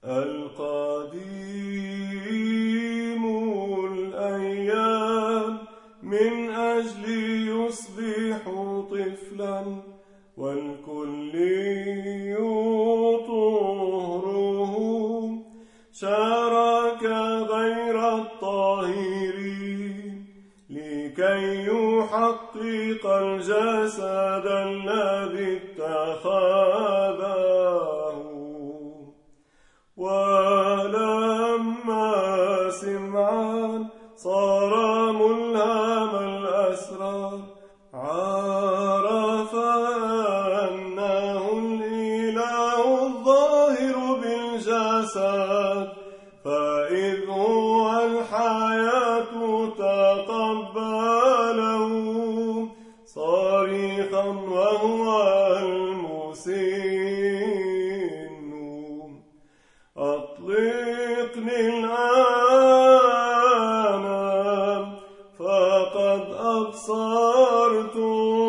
القديم الأيام من أجل يصبح طفلا، والكل طهره شارك غير الطاهرين، لكي يحقق الجسد الذي اتخذه. ولما سمعان صار ملهم الأسرار، عرف أنه الإله الظاهر بالجسد، فإذ هو الحياة تقبله صريخا وهو المسن: أطلقني الآن فقد أبصرت